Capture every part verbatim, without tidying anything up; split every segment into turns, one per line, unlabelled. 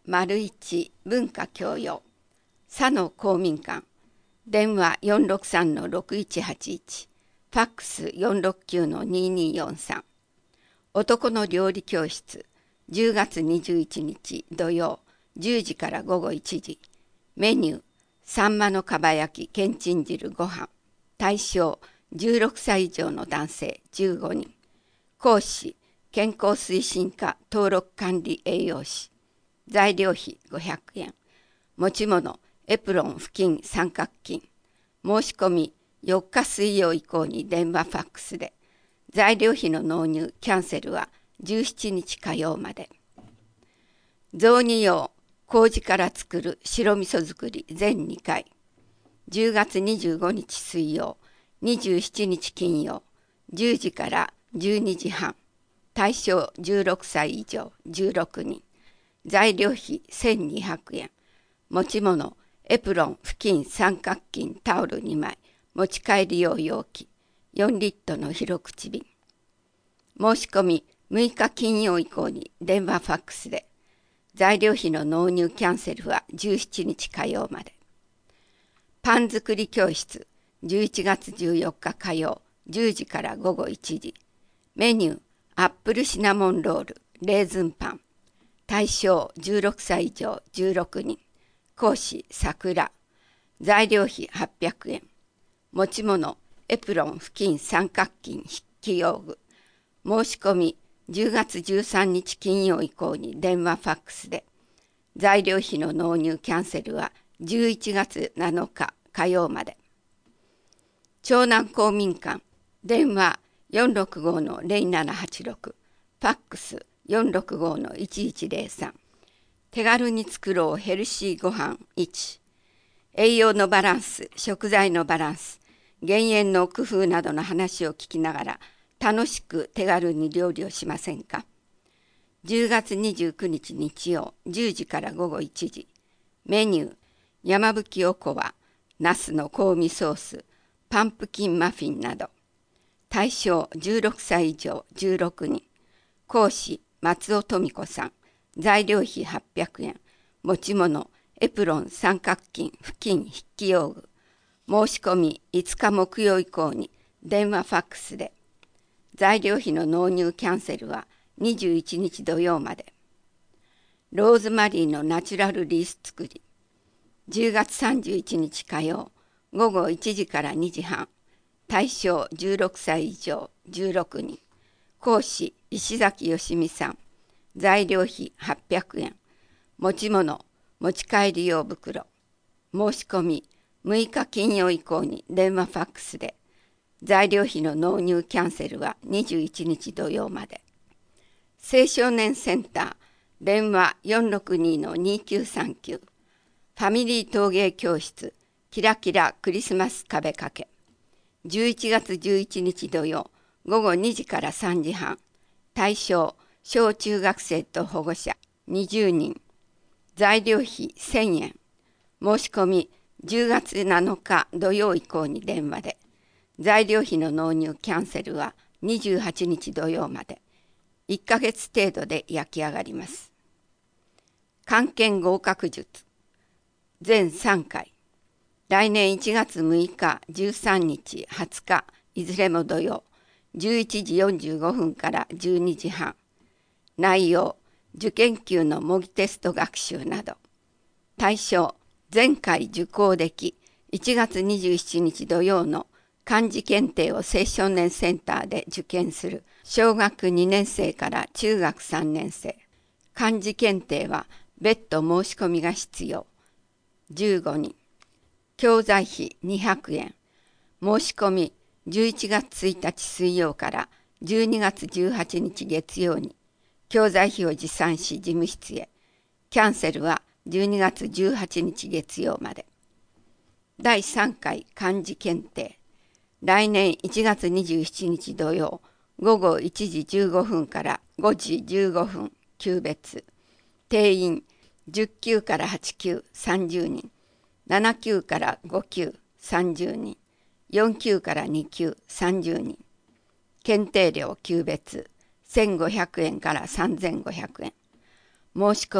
丸一文化教養佐野公民館電話 よんろくさんのろくいちはちいち ファックス よんろくきゅうのにによんさん男の料理教室じゅうがつにじゅういちにち土曜じゅうじからごごいちじメニューサンマのかば焼きけんちん汁ご飯対象じゅうろくさい以上の男性じゅうごにん講師健康推進課登録管理栄養士材料費ごひゃくえん持ち物エプロン布巾三角巾申し込みよっか水曜以降に電話ファックスで材料費の納入キャンセルはじゅうしちにち火曜まで雑煮用麹から作る白味噌作り全にかいじゅうがつにじゅうごにち水曜にじゅうしちにち金曜じゅうじからじゅうにじはん対象じゅうろくさい以上じゅうろくにん材料費せんにひゃくえん持ち物エプロン布巾三角巾タオルにまい持ち帰り用容器よんリットルの広口瓶申し込みむいか金曜以降に電話ファックスで材料費の納入キャンセルはじゅうしちにち火曜までパン作り教室じゅういちがつじゅうよっか火曜じゅうじからごごいちじメニューアップルシナモンロールレーズンパン対象じゅうろくさい以上じゅうろくにん講師桜材料費はっぴゃくえん持ち物エプロン布巾三角巾筆記用具申し込みじゅうがつじゅうさんにち金曜以降に電話ファックスで材料費の納入キャンセルはじゅういちがつなのか火曜まで長南公民館電話 よんろくごのゼロななはちろく ファックス よんろくごのいちいちゼロさん手軽に作ろうヘルシーごはんいち栄養のバランス食材のバランス減塩の工夫などの話を聞きながら楽しく手軽に料理をしませんかじゅうがつにじゅうくにち日曜じゅうじからごごいちじメニュー山吹おこわナスの香味ソースパンプキンマフィンなど対象じゅうろくさい以上じゅうろくにん講師松尾富子さん材料費はっぴゃくえん持ち物エプロン三角巾布巾筆記用具申し込みいつか木曜以降に電話ファックスで材料費の納入キャンセルはにじゅういちにち土曜までローズマリーのナチュラルリース作りじゅうがつさんじゅういちにち火曜ごごいちじからにじはん対象じゅうろくさい以上じゅうろくにん講師石崎よしみさん材料費はっぴゃくえん持ち物持ち帰り用袋申し込みむいか金曜以降に電話ファックスで材料費の納入キャンセルはにじゅういちにち土曜まで青少年センター電話 よんろくにのにきゅうさんきゅう ファミリー陶芸教室キラキラクリスマス壁掛けじゅういちがつじゅういちにち土曜ごごにじからさんじはん対象小中学生と保護者にじゅうにん材料費せんえん申し込みじゅうがつなのか土曜以降に電話で材料費の納入キャンセルはにじゅうはちにち土曜までいっかげつ程度で焼き上がります漢検合格術全さんかい来年いちがつむいかじゅうさんにちはつかいずれも土曜じゅういちじよんじゅうごふんからじゅうにじはん内容受験級の模擬テスト学習など対象前回受講できいちがつにじゅうしちにち土曜の漢字検定を青少年センターで受験する小学にねんせいから中学さんねんせい漢字検定は別途申し込みが必要じゅうごにん教材費にひゃくえん申し込みじゅういちがつついたち水曜からじゅうにがつじゅうはちにち月曜に教材費を持参し事務室へキャンセルはじゅうにがつじゅうはちにち月曜までだいさんかい漢字検定来年いちがつにじゅうしちにち土曜ごごいちじじゅうごふんからごじじゅうごふん級別定員じゅっきゅうからはちきゅうさんじゅうにんななきゅうからごきゅうさんじゅうにんよんきゅうからにきゅうさんじゅうにん検定料級別せんごひゃくえんからさんぜんごひゃくえん申し込み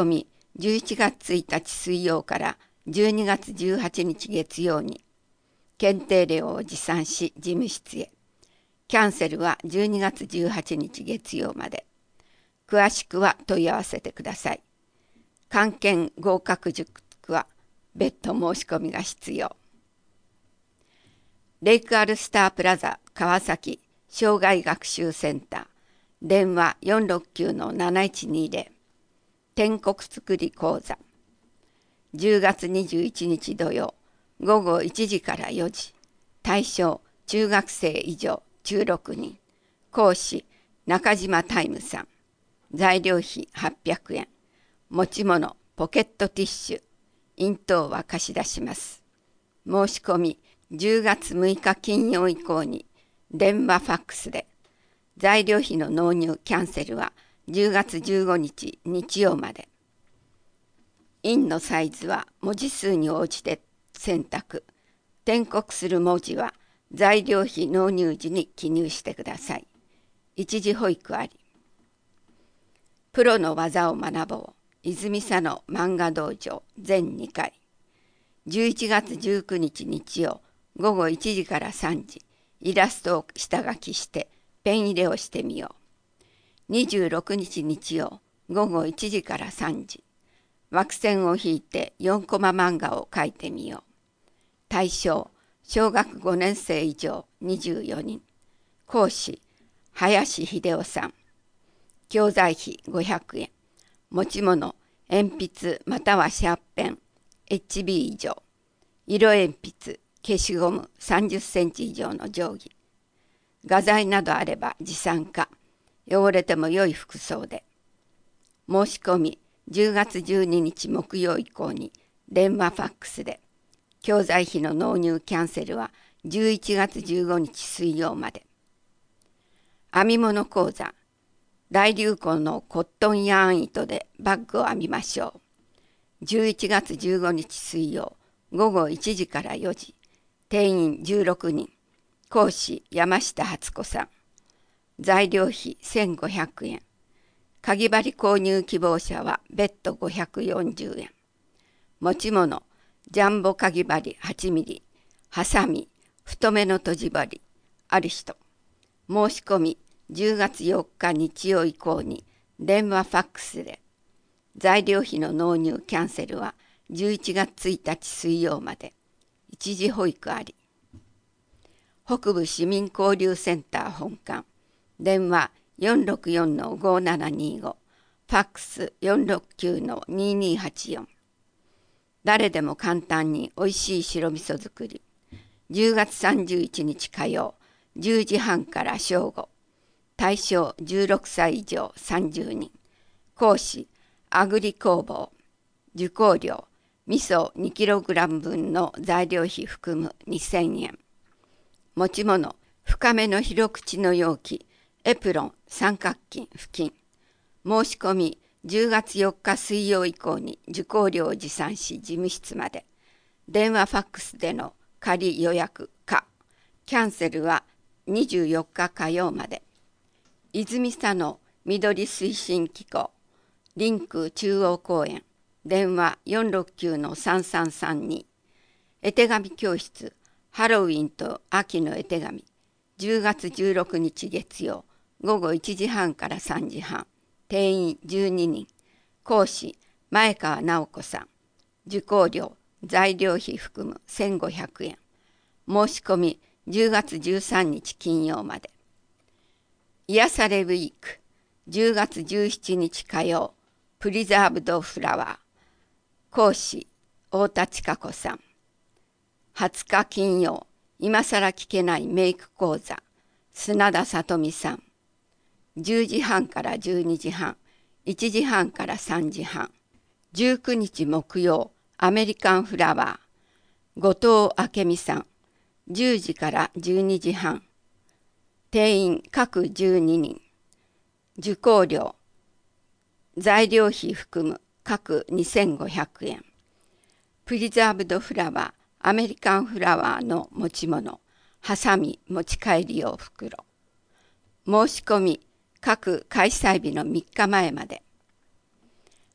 じゅういちがつついたち水曜からじゅうにがつじゅうはちにち月曜に検定料を持参し事務室へ。キャンセルはじゅうにがつじゅうはちにち月曜まで。詳しくは問い合わせてください。漢検合格塾は別途申し込みが必要。レイクアルスタープラザ川崎障害学習センター電話 よんろくきゅうのなないちにぜろ 天国つくり講座じゅうがつにじゅういちにち土曜ごごいちじからよじ対象中学生以上じゅうろくにん講師中島タイムさん材料費はっぴゃくえん持ち物ポケットティッシュ印等は貸し出します。申し込みじゅうがつむいか金曜以降に電話ファックスで材料費の納入キャンセルはじゅうがつじゅうごにち日曜まで。印のサイズは文字数に応じて選択。転告する文字は材料費納入時に記入してください。一時保育あり。プロの技を学ぼう。泉佐野漫画道場全にかい。じゅういちがつじゅうくにち日曜ごごいちじからさんじイラストを下書きしてペン入れをしてみよう。にじゅうろくにち日曜ごごいちじからさんじ枠線を引いてよんコマ漫画を描いてみよう。対象小学ごねんせい以上にじゅうよにん講師林秀夫さん教材費ごひゃくえん持ち物鉛筆またはシャーペン エイチビー 以上色鉛筆消しゴムさんじゅっセンチ以上の定規画材などあれば持参か汚れても良い服装で。申し込みじゅうがつじゅうににち木曜以降に電話ファックスで。教材費の納入キャンセルはじゅういちがつじゅうごにち水曜まで。編み物講座大流行のコットンヤーン糸でバッグを編みましょう。じゅういちがつじゅうごにち水曜ごごいちじからよじ定員じゅうろくにん講師山下初子さん材料費せんごひゃくえんかぎ針購入希望者は別途ごひゃくよんじゅうえん持ち物ジャンボかぎ針はちミリハサミ太めのとじ針ある人申し込みじゅうがつよっか日曜以降に電話ファックスで。材料費の納入キャンセルはじゅういちがつついたち水曜まで。一時保育あり。北部市民交流センター本館電話 よんろくよんのごななにご ファックス よんろくきゅうのににはちよん誰でも簡単においしい白味噌作りじゅうがつさんじゅういちにち火曜じゅうじはんから正午対象じゅうろくさい以上さんじゅうにん講師あぐり工房受講料味噌 にキログラム 分の材料費含むにせんえん持ち物深めの広口の容器エプロン三角巾布巾申し込みじゅうがつよっか水曜以降に受講料を持参し事務室まで。電話ファックスでの仮予約かキャンセルはにじゅうよっか火曜まで。泉佐野緑推進機構リンク中央公園電話 よんろくきゅうのさんさんさんに絵手紙教室ハロウィンと秋の絵手紙じゅうがつじゅうろくにち月曜ごごいちじはんからさんじはん定員じゅうににん講師前川直子さん受講料材料費含むせんごひゃくえん申し込みじゅうがつじゅうさんにち金曜まで。癒されウィークじゅうがつじゅうしちにち火曜プリザーブドフラワー講師太田千佳子さんはつか金曜今さら聞けないメイク講座砂田さとみさんじゅうじはんからじゅうにじはんいちじはんからさんじはんじゅうくにち木曜アメリカンフラワー後藤明美さんじゅうじからじゅうにじはん定員各じゅうににん受講料材料費含む各にせんごひゃくえんプリザーブドフラワーアメリカンフラワーの持ち物ハサミ持ち帰り用袋申し込み各開催日のみっかまえまで。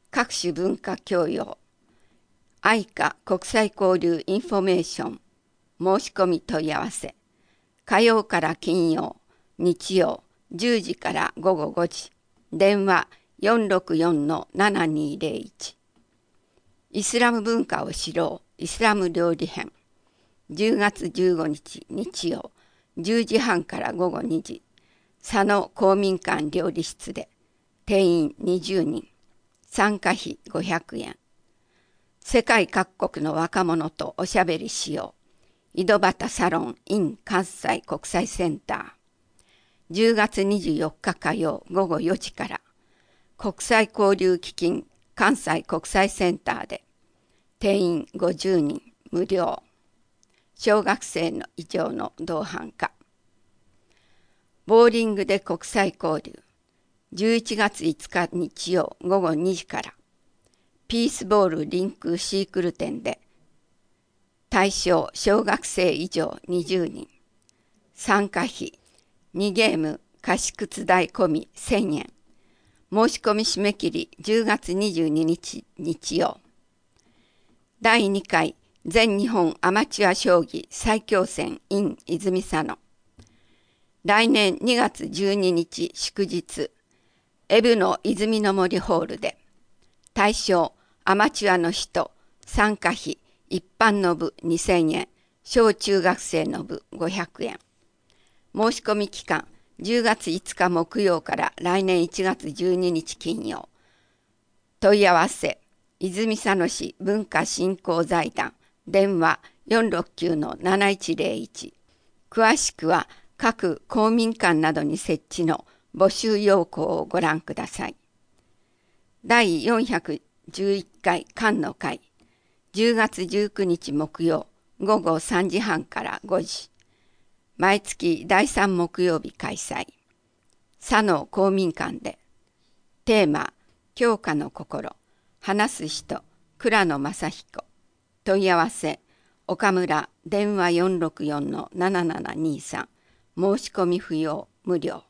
各種文化教養、アイカ国際交流インフォメーション、申し込み問い合わせ、火曜から金曜、日曜じゅうじから午後ごじ、電話 よんろくよんのななにーぜろいち。イスラム文化を知ろう、イスラム料理編、じゅうがつじゅうごにち日曜、じゅうじはんから午後にじ、佐野公民館料理室で、定員にじゅうにん、参加費ごひゃくえん。世界各国の若者とおしゃべりしよう。井戸端サロン in 関西国際センター。じゅうがつにじゅうよっか火曜午後よじから、国際交流基金関西国際センターで、定員ごじゅうにん無料。小学生の以上の同伴か。ボーリングで国際交流。じゅういちがついつか日曜午後にじから、ピースボールリンクシークル店で、対象小学生以上にじゅうにん。参加費にゲーム貸靴代込みせんえん。申し込み締め切りじゅうがつにじゅうににち日曜。だいにかい全日本アマチュア将棋最強戦 in 泉佐野。来年にがつじゅうににち祝日、エブの泉の森ホールで、対象アマチュアの人、参加費一般の部にせんえん、小中学生の部ごひゃくえん。申し込み期間じゅうがついつか木曜から来年いちがつじゅうににち金曜。問い合わせ泉佐野市文化振興財団、電話 よんろくきゅうのなないちぜろいち。詳しくは各公民館などに設置の募集要項をご覧ください。だいよんひゃくじゅういっかい館の会、じゅうがつじゅうくにち木曜午後さんじはんからごじ。毎月だいさん木曜日開催。佐野公民館で。テーマ、教化の心。話す人、倉野正彦。問い合わせ、岡村、電話 よんろくよんのななななにさん。申し込み不要、無料。